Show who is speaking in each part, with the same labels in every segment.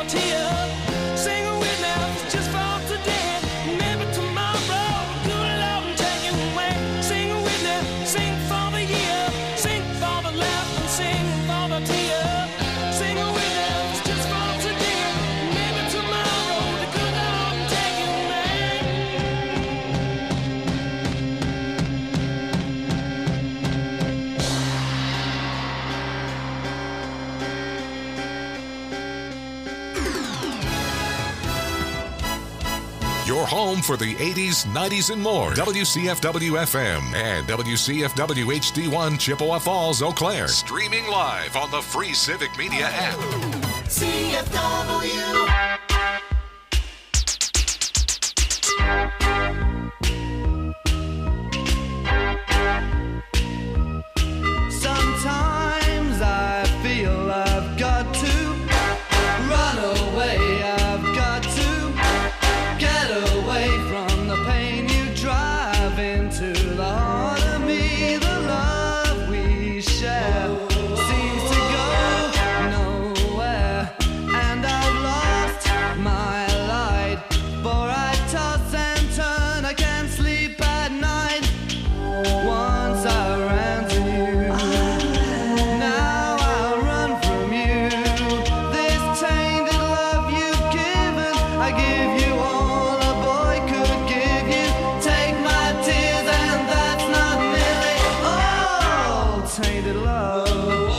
Speaker 1: Your home for the 80s, 90s, and more. WCFW-FM and WCFW HD1 Chippewa Falls, Eau Claire. Streaming live on the free Civic Media app. CFW.
Speaker 2: Sometimes I feel I've got to run away. I've got to get away from the pain you drive into the heart of me. The love we share seems to go nowhere, and I've lost my light. For I toss and turn, I can't sleep at night. Once I ran to you, now I run from you. This tainted love you've given, I give you all a boy could give you. Take my tears and that's not nearly all. Tainted love,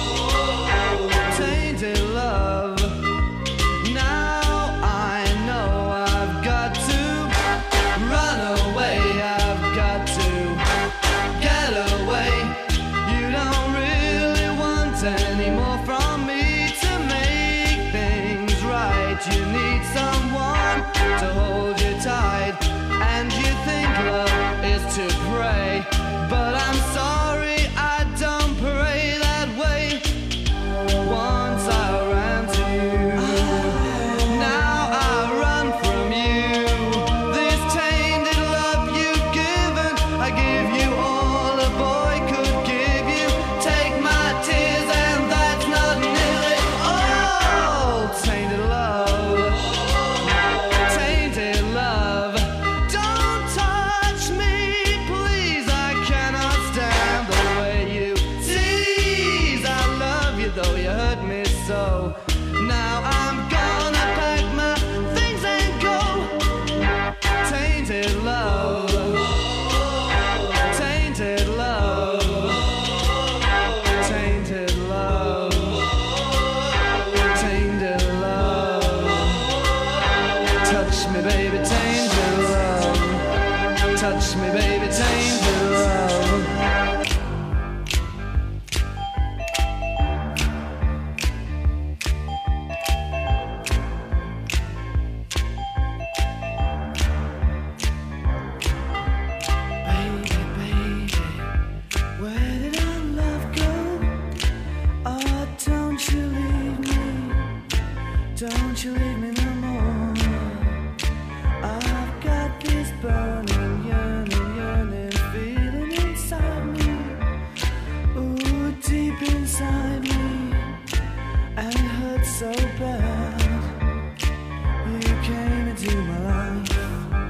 Speaker 2: tainted love. Now I know I've got to run away. I've got to get away. You don't really want any more from me to make things right. You need someone to hold you tight, and you think love is to pray, but I'm sorry, I don't pray that way. Once I ran to you, now I run from you. This tainted love you've given, I give you all a boy could give you. Take my tears and that's not nearly all. Tainted love, tainted love. Don't touch me, please, I cannot stand the way you tease. I love you though you hurt me so. Now I'm gonna pack my things and go. Tainted love, tainted love, tainted love, tainted love. Touch me, baby, tainted love. Touch me, baby, tainted love. Baby, baby, where did our love go? Oh, don't you leave me. Don't you leave me no more. I've got this burning, yearning feeling inside me. Ooh, deep inside me. And it hurts so bad. You came into my life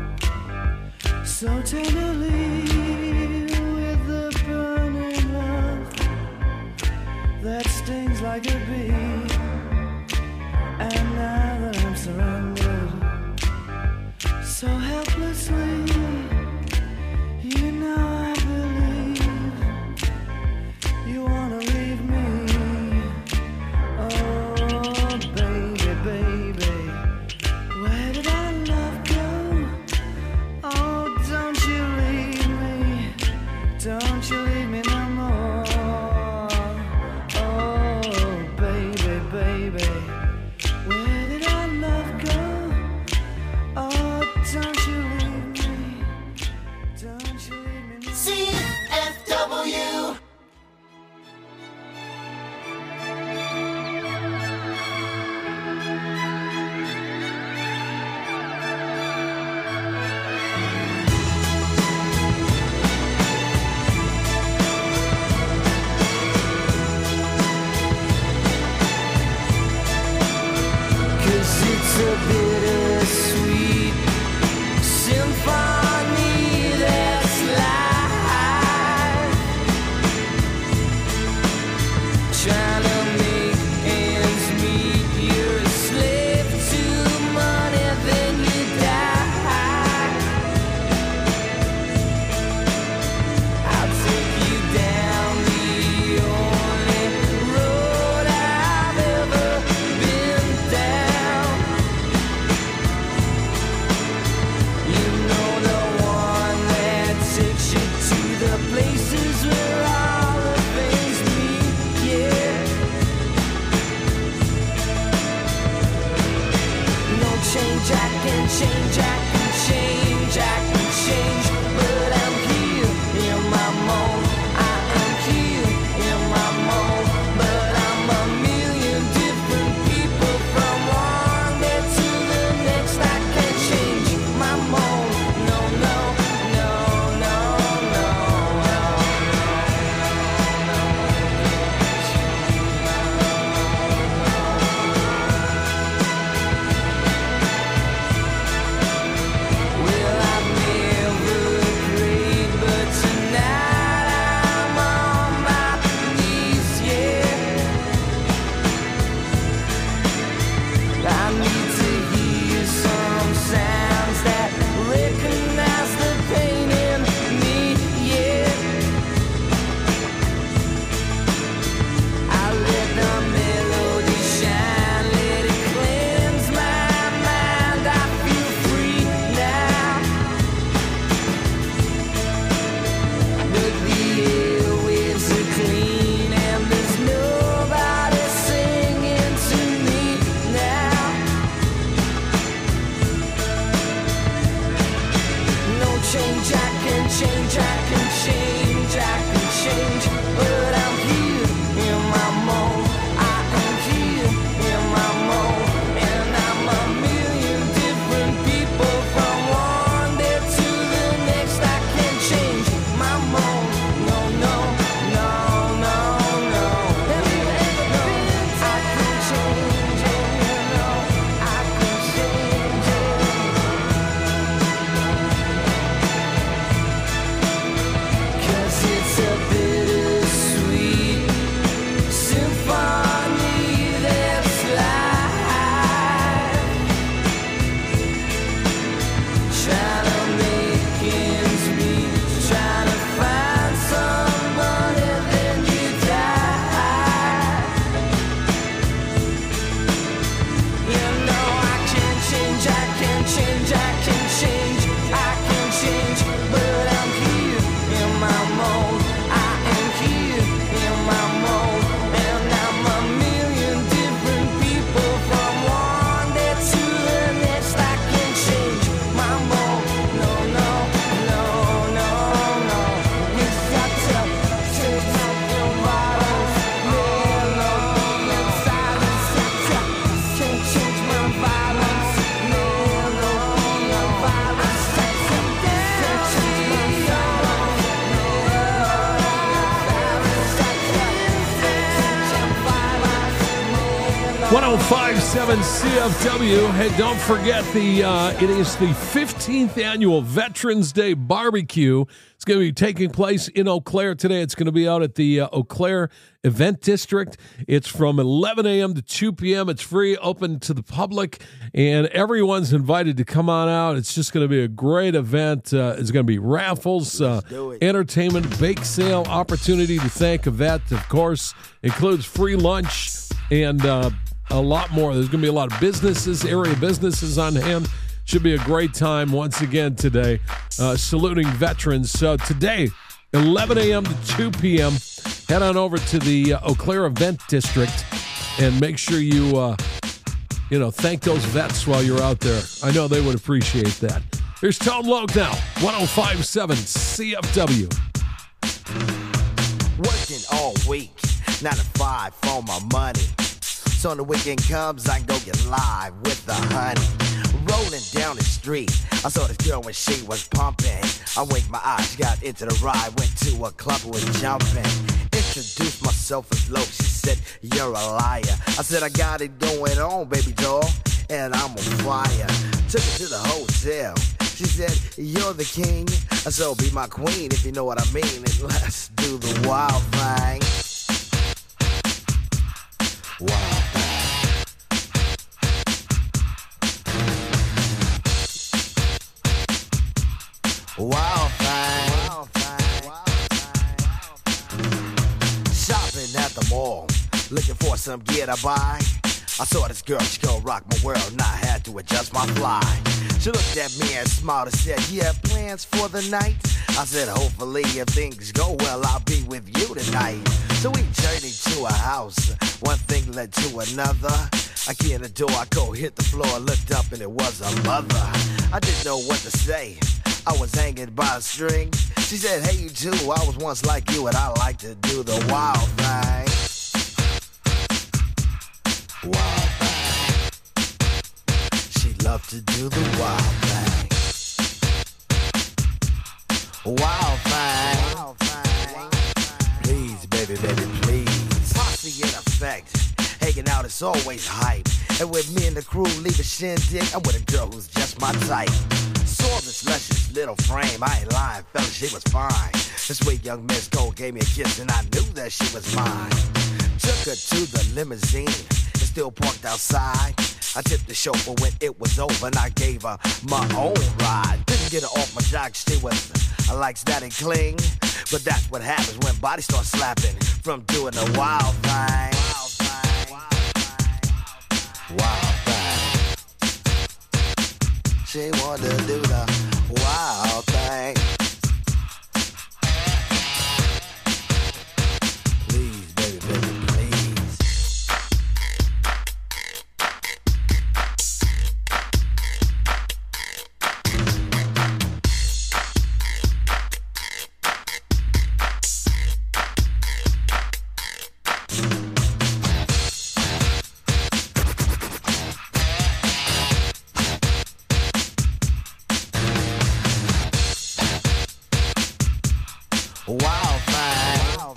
Speaker 2: so tenderly, with the burning love that stings like a bee. And now that I'm surrendered so helplessly, you know I believe you wanna leave me. Oh, baby, baby, where did our love go? Oh, don't you leave me. Don't you leave me no more. Oh, baby, baby, where did our love go? Oh, don't you leave me. a bittersweet symphony that's live, trying to make ends meet. You're a slave to money, then you die. I'll take you down the only road I've ever been down. You know, the one that takes you to the places where all the things meet, yeah. No change, I can change, I can change, I can change, but I'm here in my mold. I am here in my mold, but I'm a million different people from one day to the next. I can't change my mold. No, no, no, no, no, no, Well, I've never prayed, but tonight I'm on my knees, yeah. I need to hear some sounds that recognize the pain in me, yeah. I let the melody shine, let it cleanse my mind. I feel free now, but the airwaves are clean and there's nobody singing to me now. No change, I can change, I can change, I can change, but I'm here in my mold. I am here in my mold, and I'm a million different people from one day to the next. I can't change my mold. No, no, no, no, no. No, I can change it. No, I can change it. 'Cause it's a bittersweet symphony that's live, trying to make ends meet, trying to find somebody, then you die. You know, I can change, I can change, I can change, I can change, but I'm here in my mold. I am here in my mold, and I'm a million different people from one day to the next. I can change my mold. No, no, no, no, no. It's got to change your bottles. Melody and silence. Can't change my violence. Melody and violence. Can't change my violence.
Speaker 3: 105.7 CFW. Hey, don't forget it is the 15th annual Veterans Day Barbecue. It's going to be taking place in Eau Claire today. It's going to be out at the Eau Claire Event District. It's from 11 a.m. to 2 p.m. It's free, open to the public, and everyone's invited to come on out. It's just going to be a great event. It's going to be raffles, entertainment, bake sale, opportunity to thank a vet, of course. Includes free lunch and a lot more. There's going to be a lot of businesses, area businesses on hand. Should be a great time once again today, saluting veterans. So today, 11 a.m. to 2 p.m., head on over to the Eau Claire Event District and make sure you, thank those vets while you're out there. I know they would appreciate that. Here's Tone Loc now, 105.7 CFW.
Speaker 4: Working all week, 9 to 5 for my money. So when the weekend comes, I can go get live with the honey. Rolling down the street, I saw this girl when she was pumping. I winked my eyes, got into the ride, went to a club, was jumping. Introduced myself as Loc, she said, you're a liar. I said, I got it going on, baby doll. and I'm on fire. Took her to the hotel. She said, you're the king, so be my queen if you know what I mean. And let's do the wild thing. Wild thing. Wild thing. Wild thing. Shopping at the mall, looking for some gear to buy. I saw this girl, she gon' rock my world, and I had to adjust my fly. She looked at me and smiled and said, you have plans for the night? I said, hopefully if things go well, I'll be with you tonight. So we journeyed to a house, one thing led to another. I key in the door, I go hit the floor, looked up and it was a mother. I didn't know what to say, I was hanging by a string. She said, hey you too, I was once like you and I like to do the wild thing. Wild thing. She loved to do the wild thing. Wild thing. Wild thing. Please, baby, baby, please. Posse in effect. Hanging out is always hype. And with me and the crew leave a shindig, I'm with a girl who's just my type. Saw this luscious little frame, I ain't lying, fella, she was fine. This sweet young Miss Gold gave me a kiss and I knew that she was mine. Took her to the limousine, still parked outside. I tipped the chauffeur when it was over and I gave her my own ride. Didn't get her off my jock, she was like that and cling. But that's what happens when bodies start slapping from doing the wild thing. Wild thing. Wild thing. She wanted to do the wild thing. Please, baby, baby, please. Wild thing.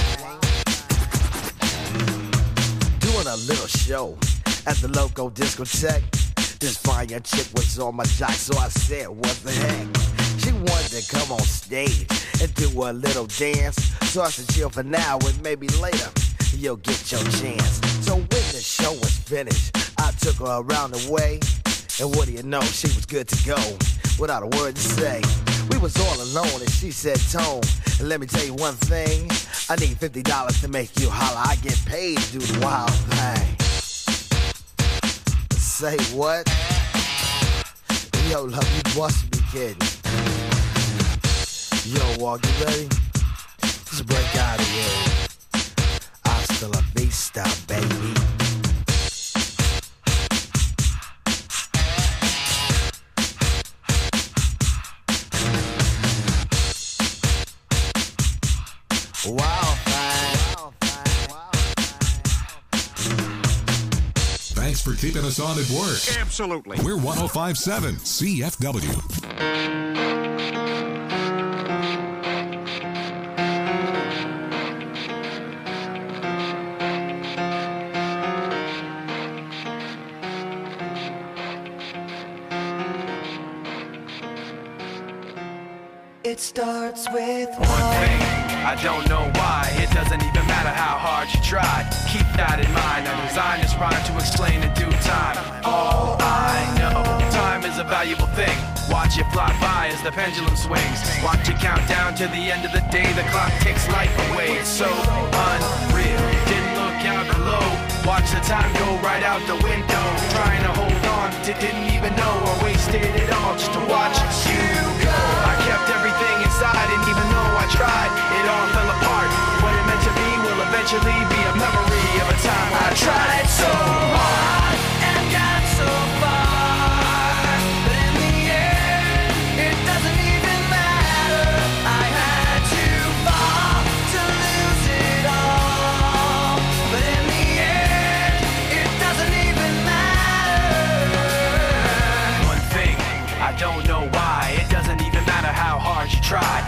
Speaker 4: Doing a little show at the local discotheque. This fine young chick was on my jock, so I said, what the heck? She wanted to come on stage and do a little dance. So I said, chill for now and maybe later you'll get your chance. So when the show was finished, I took her around the way. And what do you know, she was good to go without a word to say. We was all alone and she said, Tone, let me tell you one thing. I need $50 to make you holler. I get paid to do the wild thing. Say what? Yo, love, you must be kidding. Yo, Walk, you ready? Let's break out of here. Hasta la vista, baby. Wild thing.
Speaker 1: Thanks for keeping us on at work.
Speaker 5: Absolutely.
Speaker 1: We're 105.7 CFW.
Speaker 2: It starts with
Speaker 6: One thing, I don't know why. It doesn't even matter how hard you try. Keep that in mind. I designed this rhyme to explain in due time. All I know, time is a valuable thing. Watch it fly by as the pendulum swings. Watch it count down to the end of the day. The clock takes life away. It's so unreal. Didn't look out below. Watch the time go right out the window. Trying to hold on to didn't even know or wasted it all just to watch you go. I kept everything inside and even though I tried, it all fell apart. What it meant to be will eventually be a memory of a time I tried so hard and got so far. But in the end, it doesn't even matter. I had to fall to lose it all. But in the end, it doesn't even matter. One thing, I don't know why. It doesn't even matter how hard you try. Keep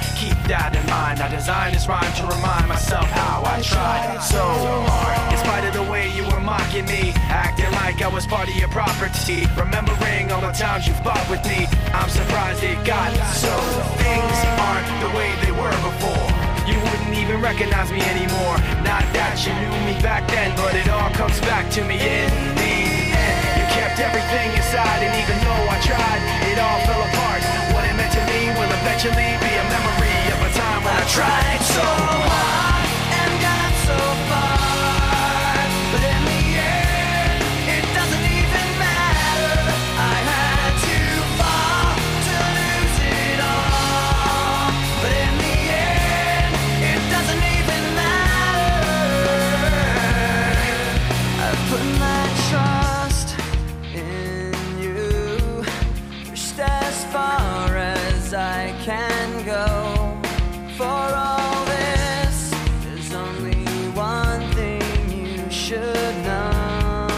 Speaker 6: that in mind. I designed this rhyme to remind myself how I tried so hard. In spite of the way you were mocking me, acting like I was part of your property, remembering all the times you fought with me, I'm surprised it got so. Things aren't the way they were before. You wouldn't even recognize me anymore. Not that you knew me back then, but it all comes back to me in the end. You kept everything inside, and even though I tried, it all fell apart. What it meant to me will eventually be a memory of a time when I tried so hard
Speaker 2: and got so far, but in the end, it doesn't even matter. I had to fall to lose it all, but in the end, it doesn't even matter. I've put my trust in you, pushed as far as I can go. For all this, there's only one thing you should know.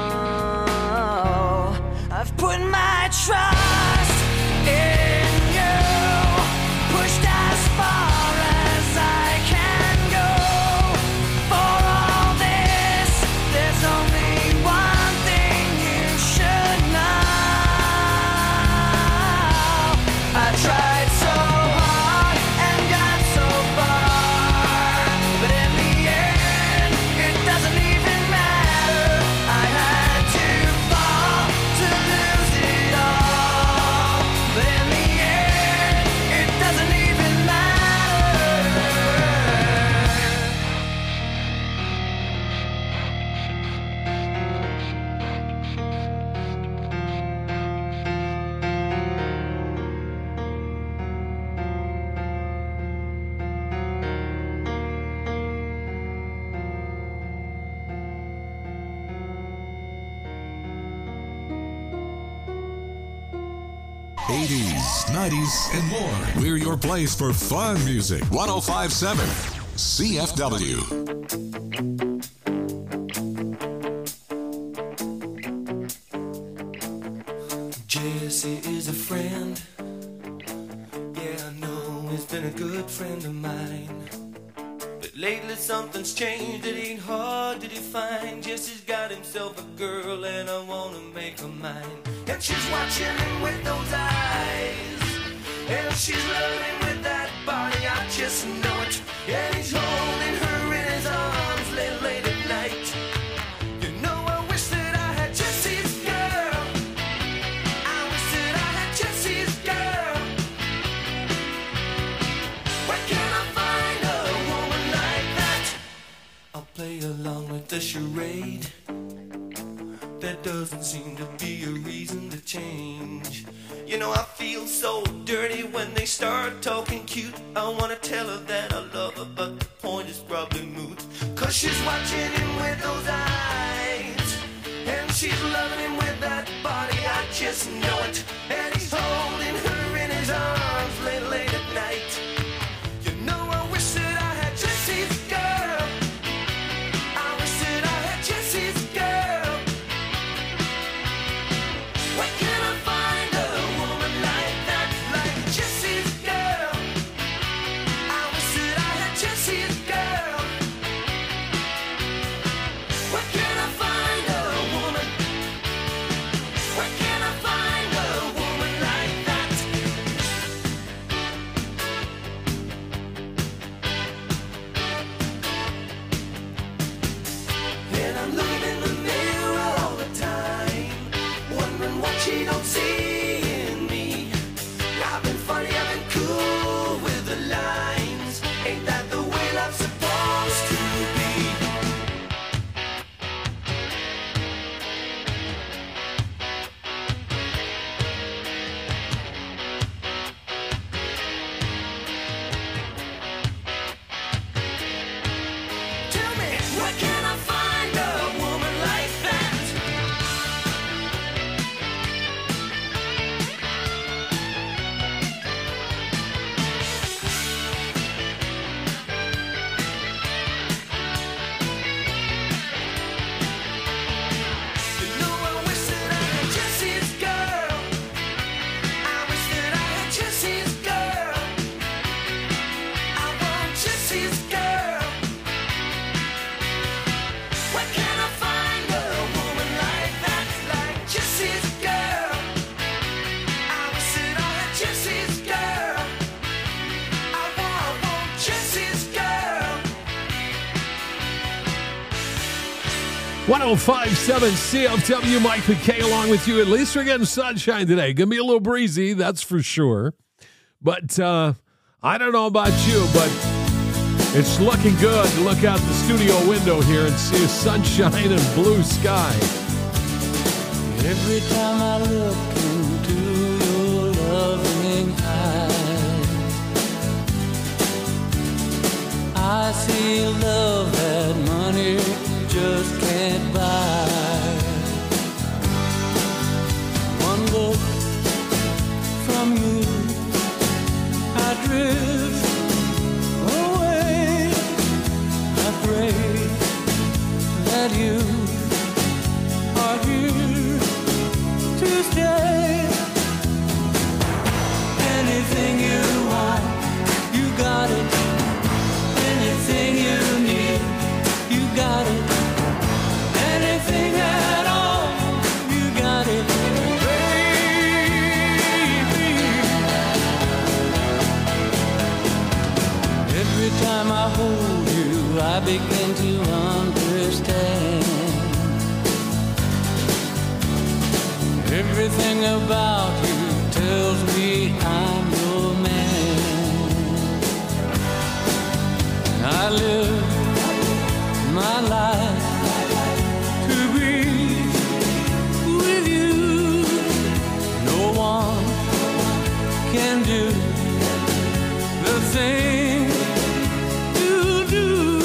Speaker 2: I've put my trust in you, pushed as far as I can go. For all this, there's only one thing you should know. I tried so hard and got so far, but in the end, it doesn't even matter. I had to fall to lose it all, but in the end, it doesn't even matter.
Speaker 1: '80s, '90s, and more. We're your place for fun music. 105.7 CFW.
Speaker 5: Jesse is a friend. Yeah, I know he's been a good friend of mine. But lately something's changed, it ain't hard to define. Jesse's got himself a girl and I wanna make her mine. And she's watching him with those eyes, and she's loving him with that body, I just know it. And he's holding her in his arms late at night. You know I wish that I had Jesse's girl. I wish that I had Jesse's girl. Where can I find a woman like that? I'll play along with the charade. There doesn't seem to be a reason to change. You know I feel so dirty when they start talking cute. I wanna tell her that I love her, but the point is probably moot. Cause she's watching him with those eyes, and she's loving him with that body, I just know it. And he's holding her in his arms late at night. You know I wish that I had Jesse's girl. I wish that I had Jesse's girl. Where can I find a woman like that, like Jesse's girl? I wish that I had Jesse's girl. Where can I find a woman? Where can I find a woman like that? And I'm looking in the mirror all the time, wondering what she don't see in me. I've been funny, I've been cool with the lines. Ain't that the way love's supposed to be? Tell me, where can I find a woman like that? Jesse's girl. I was sitting on Jesse's girl. I want Jesse's girl.
Speaker 3: 105.7 CFW, Mike McKay along with you. At least we're getting sunshine today. Gonna be a little breezy, that's for sure. But I don't know about you, but it's looking good to look out the studio window here and see sunshine and blue sky.
Speaker 7: Every time I look into your loving eyes, I see love that money just can't buy. One look from you, I drift away. I pray that you are here to stay. Anything you want, you got it. Anything you need, you got it. Anything at all, you got it, baby. Every time I hold you, I begin to understand. Everything about you tells me I'm your man. I live my life to be with you. No one can do the thing you do.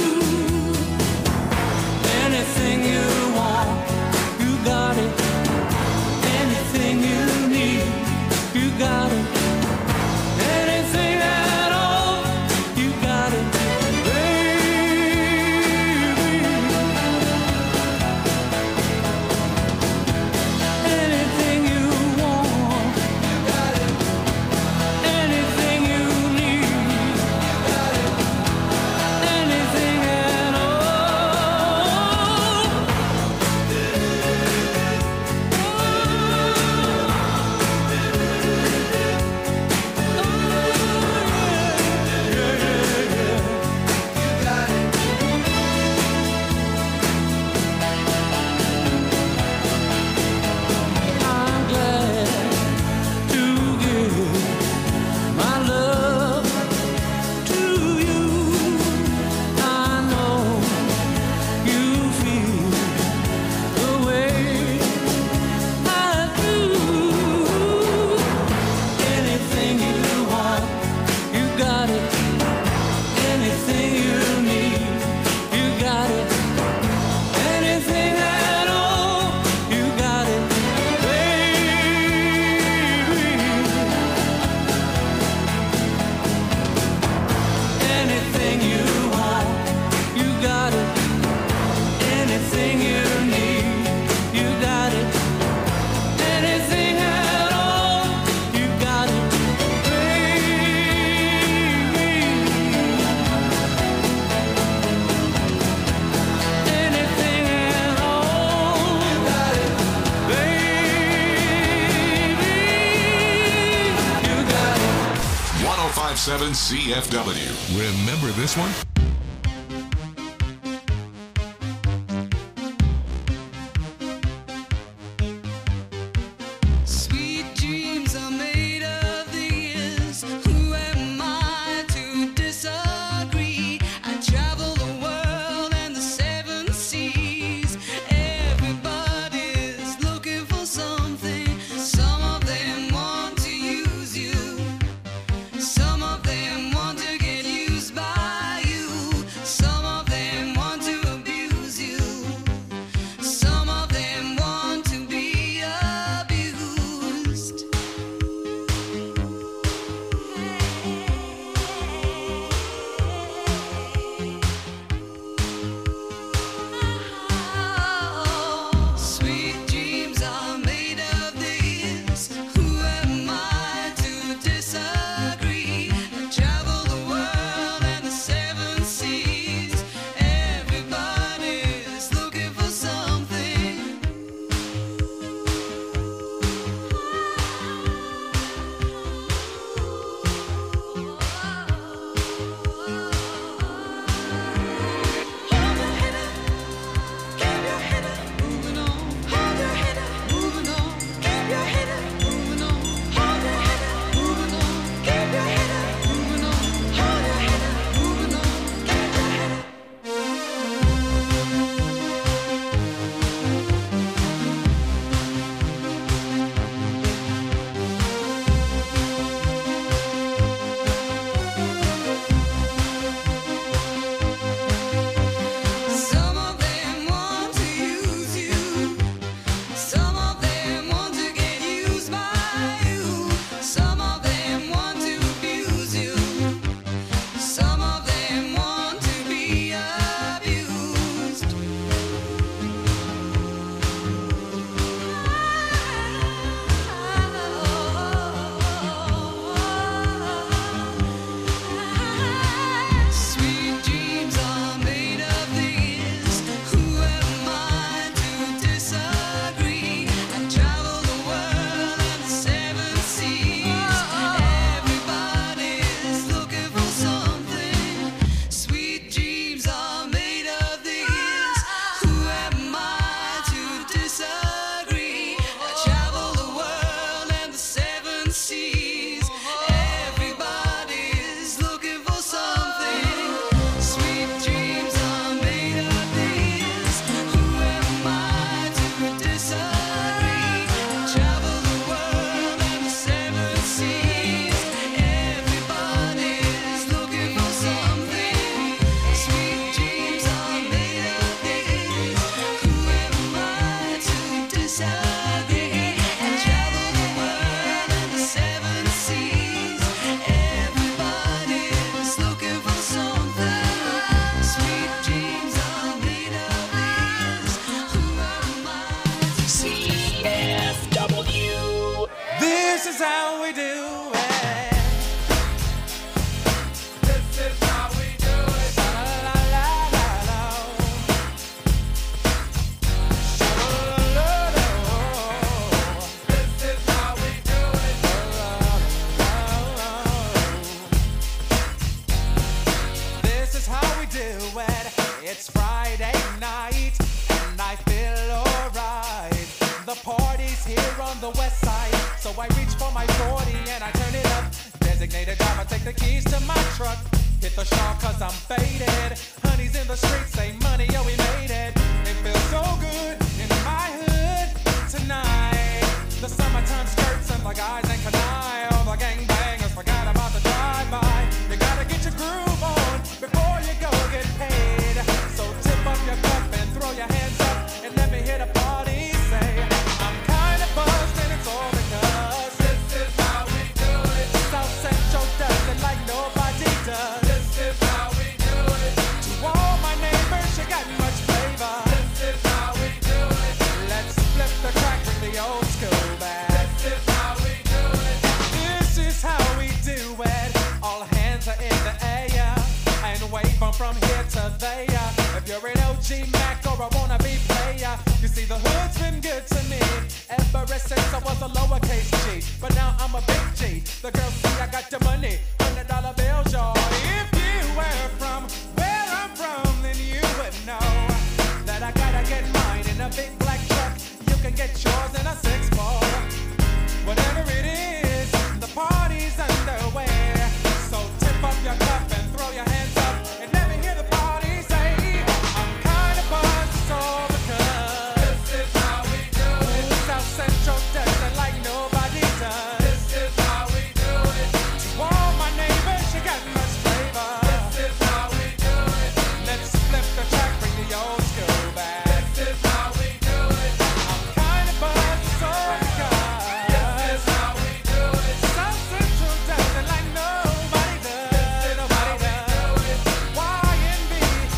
Speaker 7: Anything you want, you got it. Anything you need, you got it. Anything at all, you got it, baby. Anything you want, you got it. Anything you need, you got it. Anything at all. I'm glad to give my love to you. I know you feel the way I do. Anything you want, you got it. Anything you need, you got it. Anything at all, you got it, baby. Anything you want, you got it. Anything you need, you got it. Anything at all, you got it, baby. Anything at all, you got it, baby. You got it.
Speaker 1: 1057 CFW. Remember this one?
Speaker 2: Sweet dreams are made of these. Who am I to disagree? I travel the world and the seven seas. Everybody's looking for something. Some of them want to use you. Some of them want to get used by you.
Speaker 7: is how we do it.
Speaker 5: This is how we do it.
Speaker 7: Sha-la-la-la-la. Sha-la-la-la-la.
Speaker 5: This is how we do it.
Speaker 7: This is how we do it. It's Friday night and I feel alright. The party's here on the west side, so I reach for my 40 and I turn it up. Designated driver, take the keys to my truck. Hit the shop cause I'm faded. Honey's in the streets, say money, yo, we made it. It feels so good in my hood tonight. The summertime skirts and the guys ain't canine. All the gangbangers forgot about the drive-by. You gotta get your groove on before you go get paid. So tip up your cup and throw your hands up and let me hear the party say, I'm kinda buzzed and it's all because
Speaker 5: This is how we do it.
Speaker 7: South Central does it like nobody does.
Speaker 5: This is how we do it.
Speaker 7: To all my neighbors, you got much flavor.
Speaker 5: This is how we do it.
Speaker 7: Let's flip the track with the old school back.
Speaker 5: This is how we do it.
Speaker 7: This is how we do it. All hands are in the air and wave 'em from here to there. If you're an OG Mac or a wannabe player, you see the hood's been good to me ever since I was a lowercase G. But now I'm a big G. The girls see I got the money, $100 bills, y'all. If you were from where I'm from, then you would know that I gotta get mine in a big black truck. You can get yours in a 6-4. Whatever it is, the party's underway. So tip up your cup and throw your hands up and let me hear the party say, I'm kinda buzzed, it's all because
Speaker 5: This is how we do it.
Speaker 7: South Central does it like nobody does.
Speaker 5: This is how we do it.
Speaker 7: To all my neighbors, you got much flavor.
Speaker 5: This is how we do it.
Speaker 7: Let's flip the track, bring the old school back.
Speaker 5: This is how we do it.
Speaker 7: I'm kinda buzzed, it's all because
Speaker 5: This is how we do it.
Speaker 7: South Central does it like nobody does. Nobody does. YNB,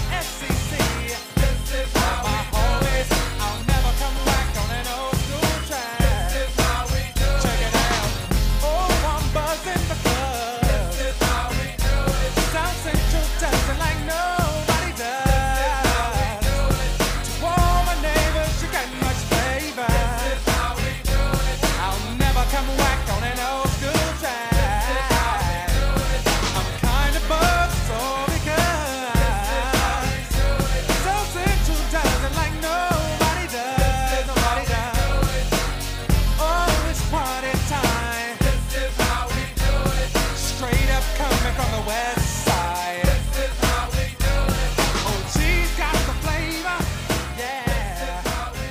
Speaker 7: SCC.
Speaker 5: This is how
Speaker 7: My
Speaker 5: we do it.
Speaker 7: homies, I'll never come back on an old school track.
Speaker 5: This is how we do it.
Speaker 7: Check it out. Oh, I'm buzzing because
Speaker 5: This is how we do it.
Speaker 7: South Central does it like nobody does.
Speaker 5: Do it.
Speaker 7: To all my neighbors, you got much flavor.
Speaker 5: This is how we do it.
Speaker 7: I'll never come back on an old school track. I'm kinda buzzed, so because South Central does it like nobody does. Nobody does. Oh, it's party time.
Speaker 5: This is how we do it.
Speaker 7: Straight up coming from the west side.
Speaker 5: This is how we do it.
Speaker 7: Oh, she's got the flavor. Yeah.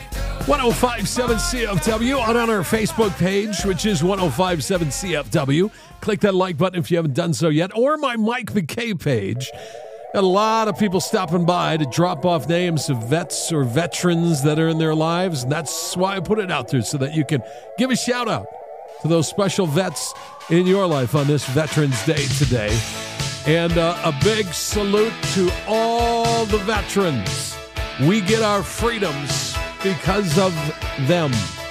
Speaker 3: 1057 CFW out on our Facebook page, which is 1057 CFW. Click that like button if you haven't done so yet, or my Mike McKay page. Got a lot of people stopping by to drop off names of vets or veterans that are in their lives, and that's why I put it out there so that you can give a shout out to those special vets in your life on this Veterans Day today. And a big salute to all the veterans. We get our freedoms because of them.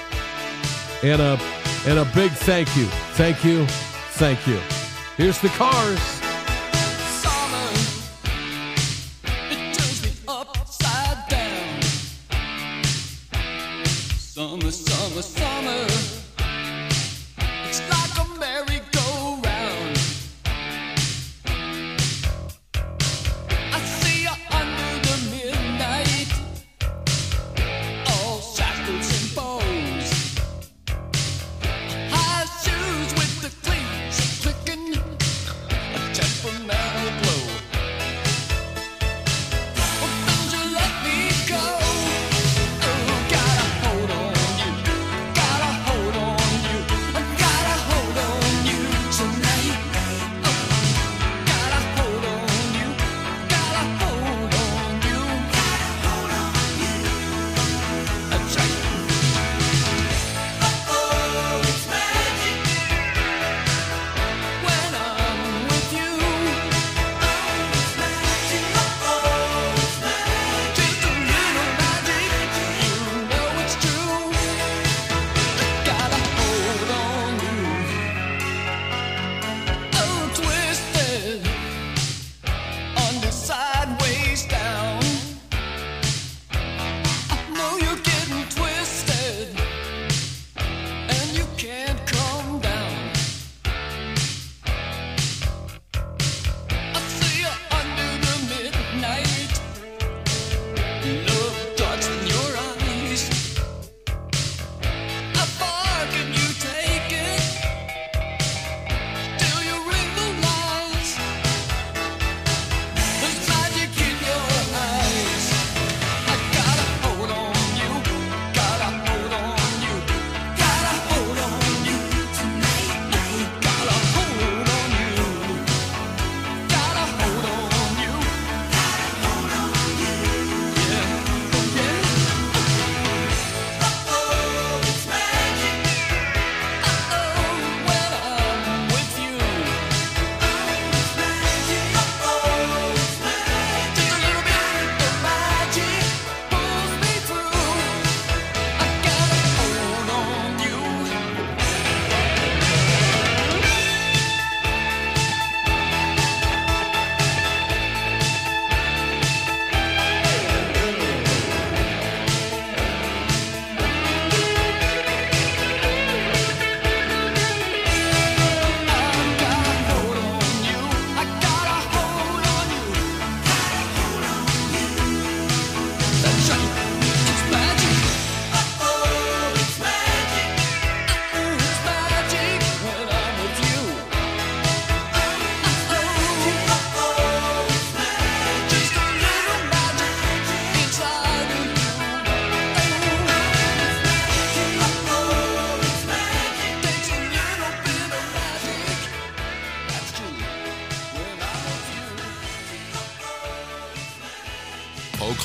Speaker 3: And a big thank you. Thank you. Thank you. Here's the Cars.
Speaker 7: Summer, it turns me upside down. Summer, summer, summer. It's like a merry-go-round. I see you under the midnight, all shackles and bows. High shoes with the cleats clicking, a temperamental glow. Oh, don't you let me go. Oh, got a hold on you, got a hold on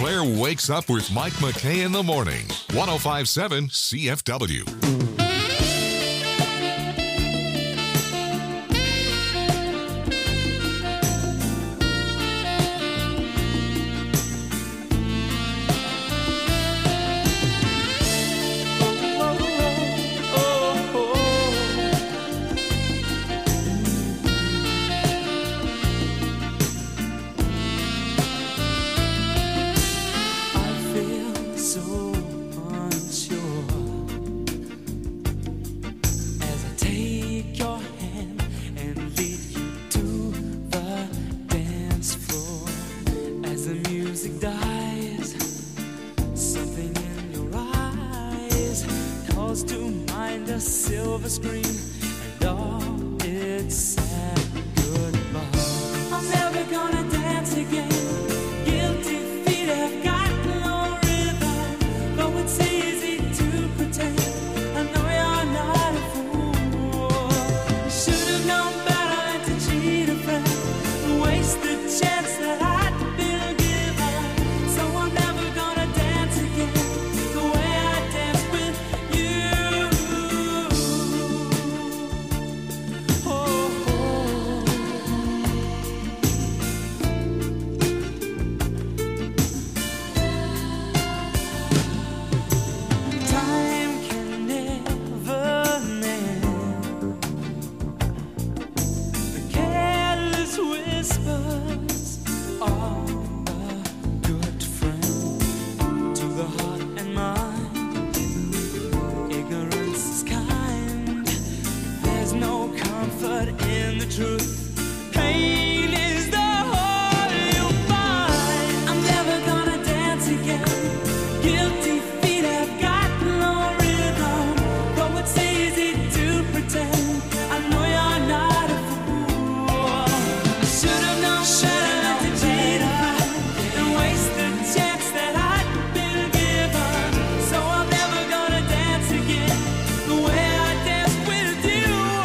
Speaker 1: Claire wakes up with Mike McKay in the morning. 105.7 CFW.
Speaker 7: Silver screen and all its sad goodbye. I'm never gonna dance again. Guilty feet have got no rhythm. Though it's easy to pretend, I know you're not a fool. You should have known better than to cheat a friend, waste the chance that I'd been given. So I'm never gonna dance again the way I danced with you. Truth, pain is the whole you'll find. I'm never gonna dance again. Guilty feet have got no rhythm. Though it's easy to pretend, I know you're not a fool. I should have known better than to cheat and waste the chance that I'd been given. So I'm never gonna dance again the way I danced with you.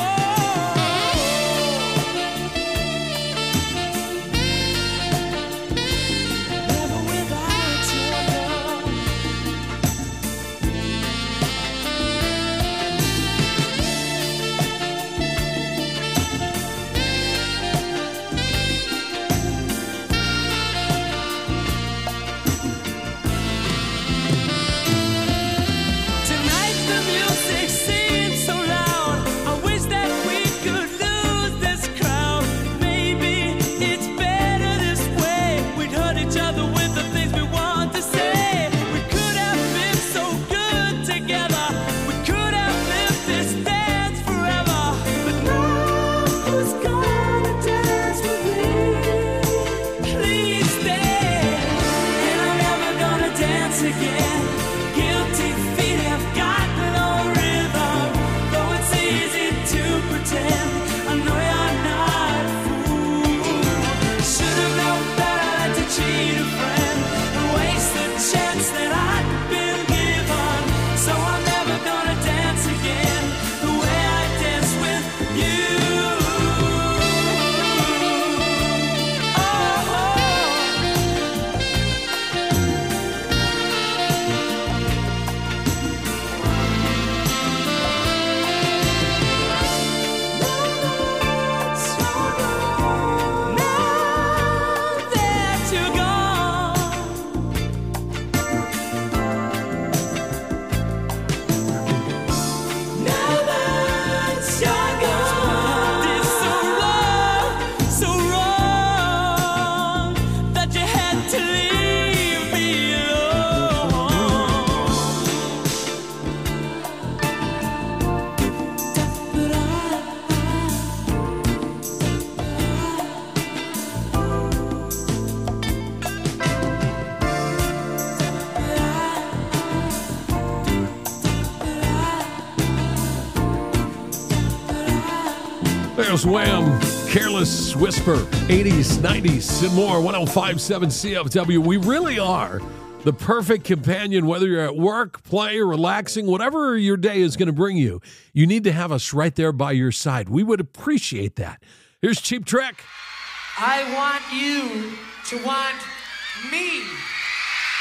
Speaker 3: There's Wham! Careless Whisper, 80s, 90s, and more. 105.7 CFW. We really are the perfect companion, whether you're at work, play, or relaxing, whatever your day is going to bring you. You need to have us right there by your side. We would appreciate that. Here's Cheap Trick.
Speaker 8: I want you to want me.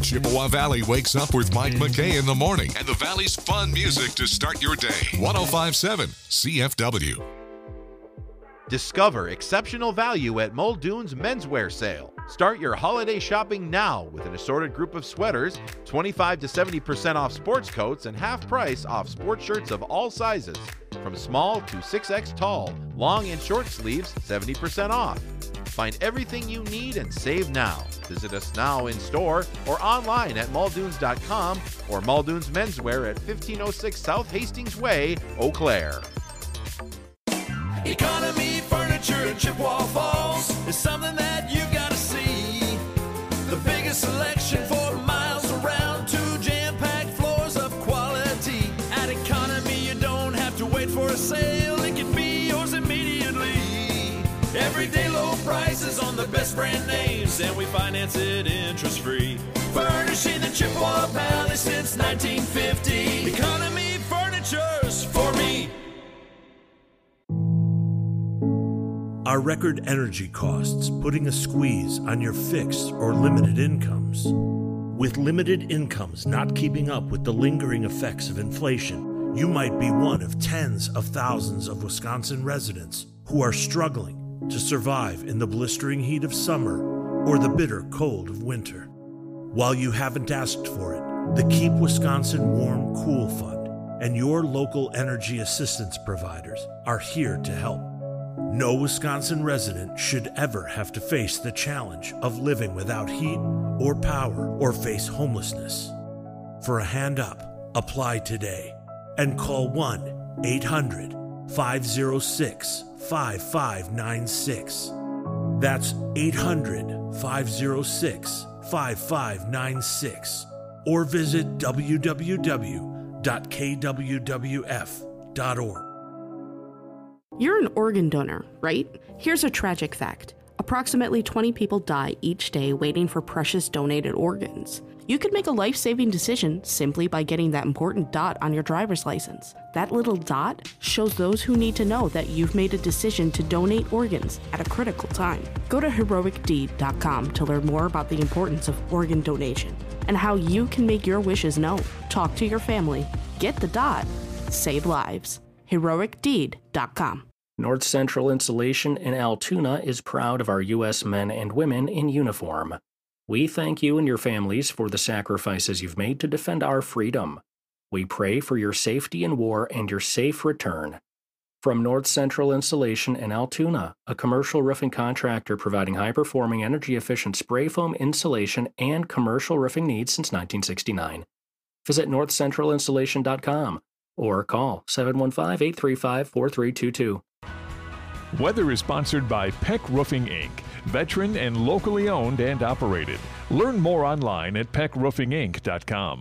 Speaker 1: Chippewa Valley wakes up with Mike McKay in the morning and the Valley's fun music to start your day. 105.7 CFW.
Speaker 8: Discover exceptional value at Muldoon's menswear sale. Start your holiday shopping now with an assorted group of sweaters, 25 to 70% off sports coats, and half price off sports shirts of all sizes. From small to 6X tall, long and short sleeves, 70% off. Find everything you need and save now. Visit us now in store or online at muldoons.com or Muldoon's Menswear at 1506 South Hastings Way, Eau Claire.
Speaker 5: Economy Furniture in Chippewa Falls is something that you gotta see. The biggest selection for miles around, 2 jam-packed floors of quality. At Economy, you don't have to wait for a sale, it can be yours immediately. Everyday low prices on the best brand names, and we finance it interest-free. Furnishing the Chippewa Valley since 1950. Economy Furniture's for me.
Speaker 9: Are record energy costs putting a squeeze on your fixed or limited incomes? With limited incomes not keeping up with the lingering effects of inflation, you might be one of tens of thousands of Wisconsin residents who are struggling to survive in the blistering heat of summer or the bitter cold of winter. While you haven't asked for it, the Keep Wisconsin Warm Cool Fund and your local energy assistance providers are here to help. No Wisconsin resident should ever have to face the challenge of living without heat or power or face homelessness. For a hand up, apply today and call 1-800-506-5596. That's 800-506-5596. Or visit www.kwwf.org.
Speaker 10: You're an organ donor, right? Here's a tragic fact. Approximately 20 people die each day waiting for precious donated organs. You could make a life-saving decision simply by getting that important dot on your driver's license. That little dot shows those who need to know that you've made a decision to donate organs at a critical time. Go to heroicdeed.com to learn more about the importance of organ donation and how you can make your wishes known. Talk to your family. Get the dot. Save lives. heroicdeed.com.
Speaker 11: North Central Insulation in Altoona is proud of our U.S. men and women in uniform. We thank you and your families for the sacrifices you've made to defend our freedom. We pray for your safety in war and your safe return. From North Central Insulation in Altoona, a commercial roofing contractor providing high-performing, energy-efficient spray foam insulation and commercial roofing needs since 1969. Visit northcentralinsulation.com or call 715-835-4322.
Speaker 12: Weather is sponsored by Peck Roofing, Inc., veteran and locally owned and operated. Learn more online at peckroofinginc.com.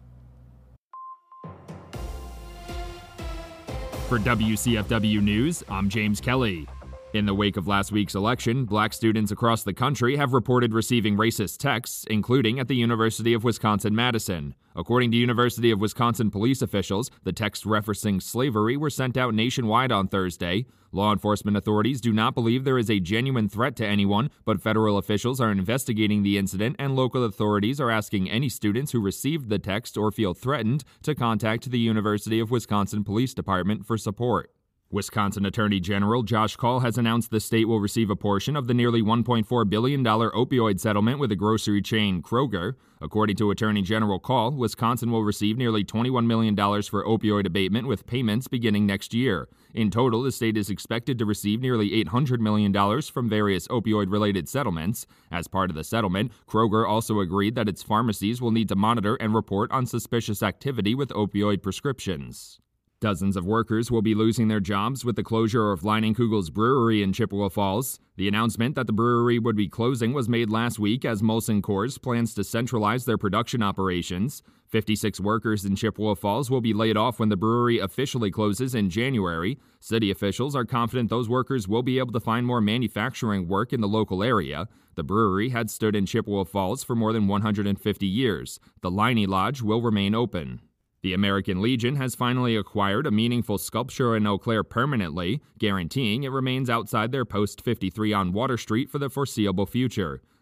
Speaker 13: For WCFW News, I'm James Kelly. In the wake of last week's election, black students across the country have reported receiving racist texts, including at the University of Wisconsin-Madison. According to University of Wisconsin police officials, the texts referencing slavery were sent out nationwide on Thursday. Law enforcement authorities do not believe there is a genuine threat to anyone, but federal officials are investigating the incident, and local authorities are asking any students who received the text or feel threatened to contact the University of Wisconsin Police Department for support. Wisconsin Attorney General Josh Kaul has announced the state will receive a portion of the nearly $1.4 billion opioid settlement with the grocery chain Kroger. According to Attorney General Kaul, Wisconsin will receive nearly $21 million for opioid abatement with payments beginning next year. In total, the state is expected to receive nearly $800 million from various opioid-related settlements. As part of the settlement, Kroger also agreed that its pharmacies will need to monitor and report on suspicious activity with opioid prescriptions. Dozens of workers will be losing their jobs with the closure of Leinenkugel's brewery in Chippewa Falls. The announcement that the brewery would be closing was made last week as Molson Coors plans to centralize their production operations. 56 workers in Chippewa Falls will be laid off when the brewery officially closes in January. City officials are confident those workers will be able to find more manufacturing work in the local area. The brewery had stood in Chippewa Falls for more than 150 years. The Leine Lodge will remain open. The American Legion has finally acquired a meaningful sculpture in Eau Claire permanently, guaranteeing it remains outside their post 53 on Water Street for the foreseeable future.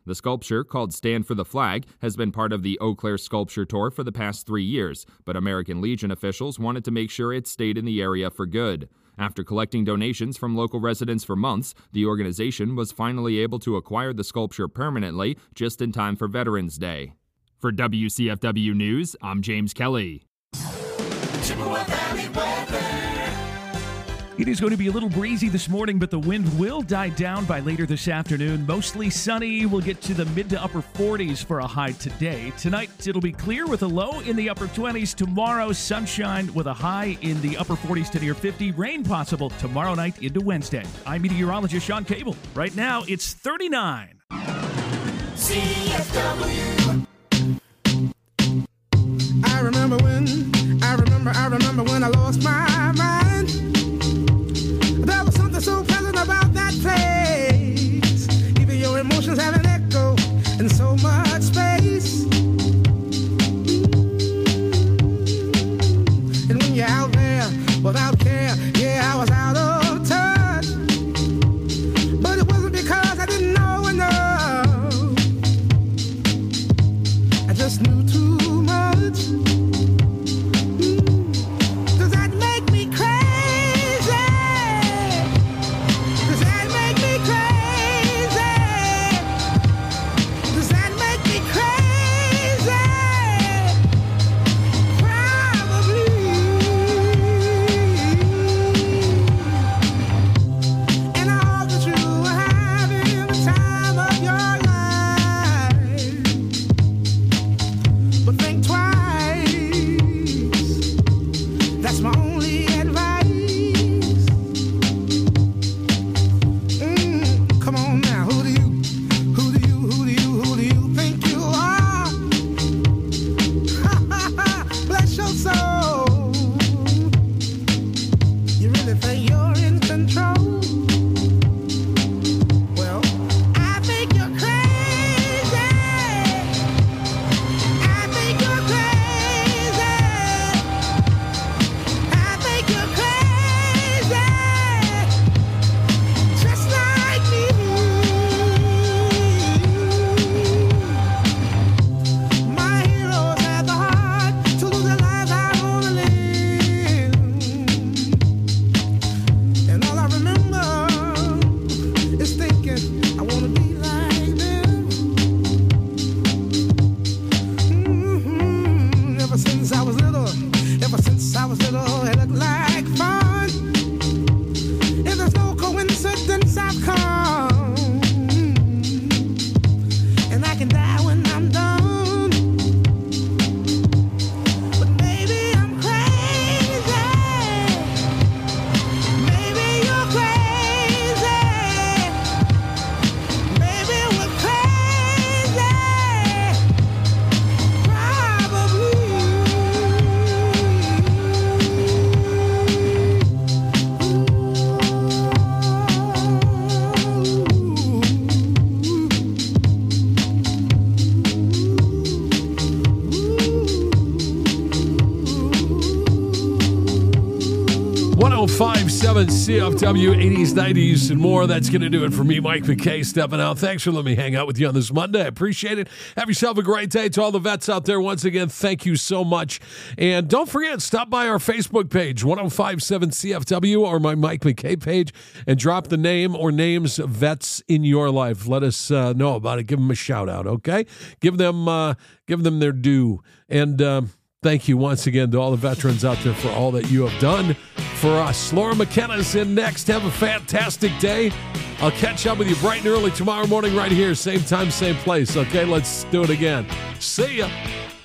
Speaker 13: The sculpture, called Stand for the Flag, has been part of the Eau Claire Sculpture Tour for the past 3 years, but American Legion officials wanted to make sure it stayed in the area for good. After collecting donations from local residents for months, the organization was finally able to acquire the sculpture permanently just in time for Veterans Day. For WCFW News, I'm James Kelly.
Speaker 7: Chippewa Valley weather.
Speaker 14: It is going to be a little breezy this morning, but the wind will die down by later this afternoon. Mostly sunny. We'll get to the mid to upper 40s for a high today. Tonight, it'll be clear with a low in the upper 20s. Tomorrow, sunshine with a high in the upper 40s to near 50. Rain possible tomorrow night into Wednesday. I'm meteorologist Sean Cable. Right now, it's 39.
Speaker 7: CFW.
Speaker 15: I remember when I lost my mind. There was something so pleasant about that place. Even your emotions have an echo in so much space. And when you're out there without care, yeah, I was out of touch. But it wasn't because I didn't know enough. I just knew too much. Does that make me crazy? Does that make me crazy? Does that make me crazy? Probably. And I hope that you are having the time of your life. But think twice. That's my only advice. Come on now, who do you think you are? Bless your soul. You really think you're in control? Well, I think you're crazy. I think you're crazy. I think you're crazy, just like me. My heroes had the heart to lose their lives out on the limb. And all I remember is thinking, I want to be like them. Ever since I was little, it looked like fun. If there's no coincidence, I've come. And I can die when I'm done. But maybe I'm crazy. Maybe you're crazy. Maybe we're crazy. Probably.
Speaker 3: .057 CFW, 80s, 90s, and more. That's going to do it for me, Mike McKay, stepping out. Thanks for letting me hang out with you on this Monday. I appreciate it. Have yourself a great day. To all the vets out there, once again, thank you so much. And don't forget, stop by our Facebook page, 1057 CFW, or my Mike McKay page, and drop the name or names of vets in your life. Let us know about it. Give them a shout out, okay? Give them their due. And thank you once again to all the veterans out there for all that you have done for us. Laura McKenna's in next. Have a fantastic day. I'll catch up with you bright and early tomorrow morning right here. Same time, same place. Okay, let's do it again. See ya.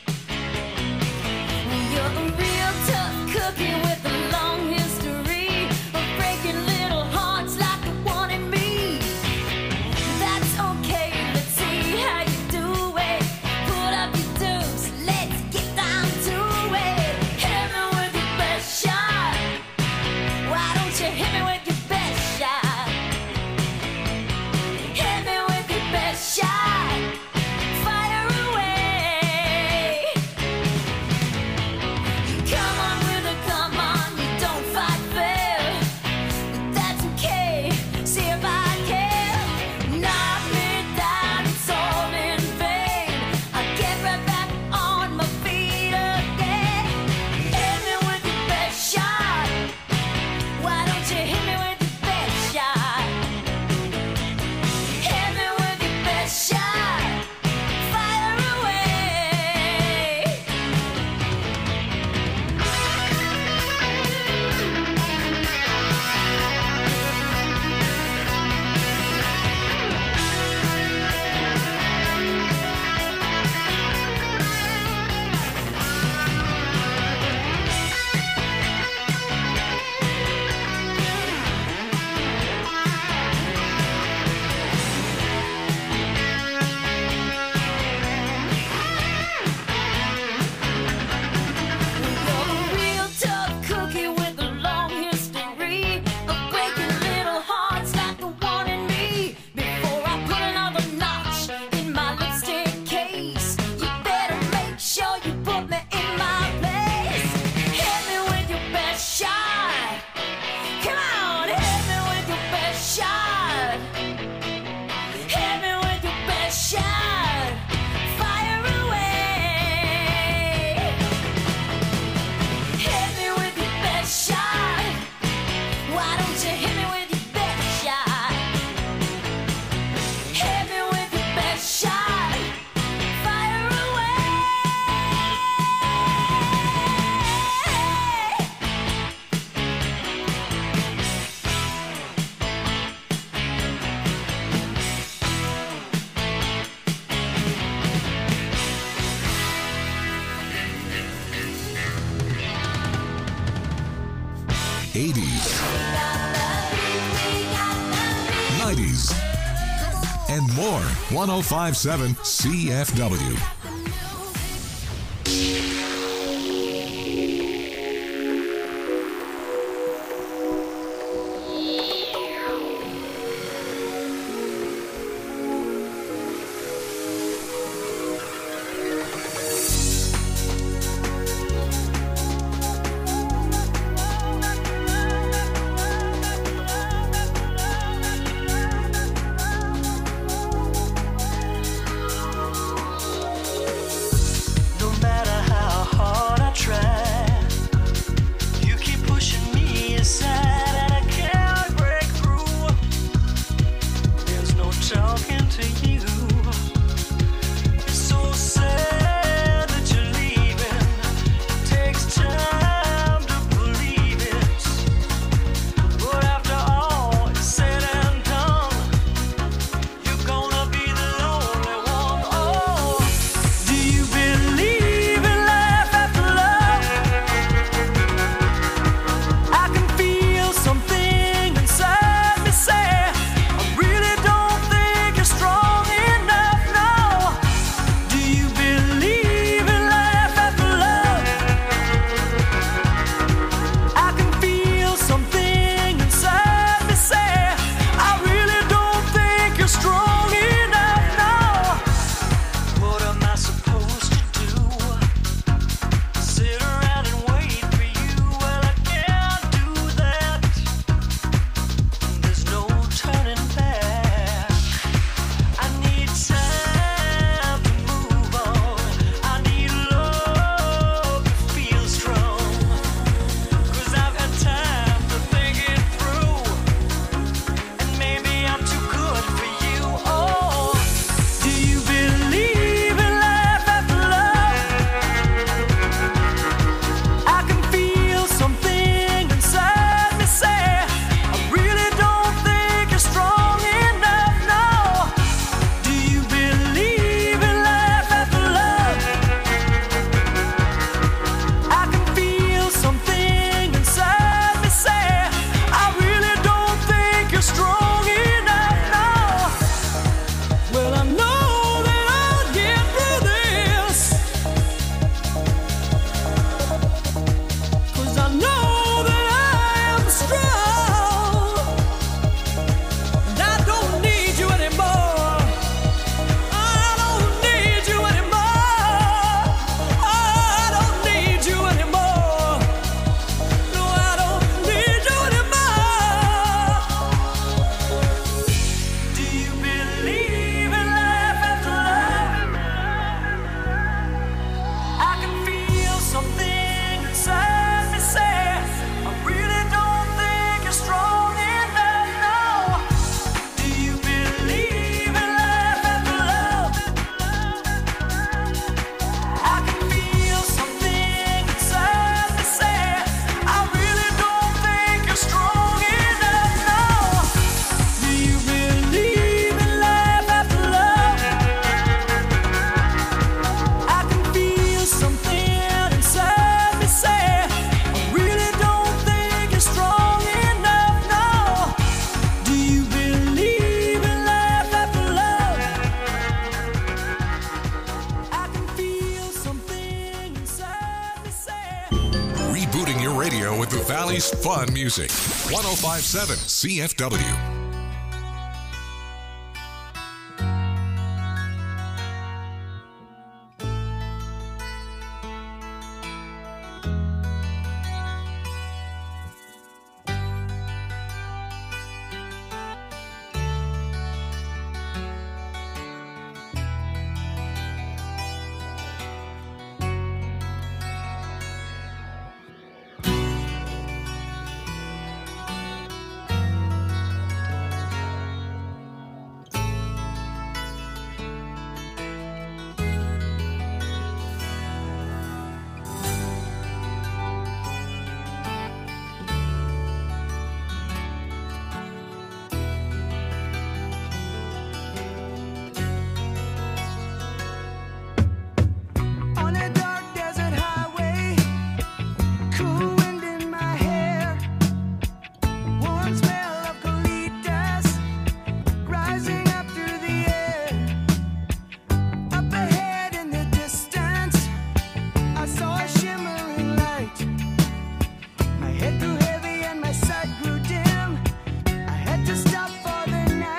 Speaker 7: You're a real tough cookie with a long history of breaking little hearts like the one in me. That's okay, let's see how you do it. Put up your dukes, let's get down to it. Hit me with your best shot. Why don't you hit me with your best shot? Hit me with your best shot. Fire away.
Speaker 1: 80s, 90s, and more. 105.7 CFW. Rebooting your radio with the Valley's fun music. 105.7 CFW.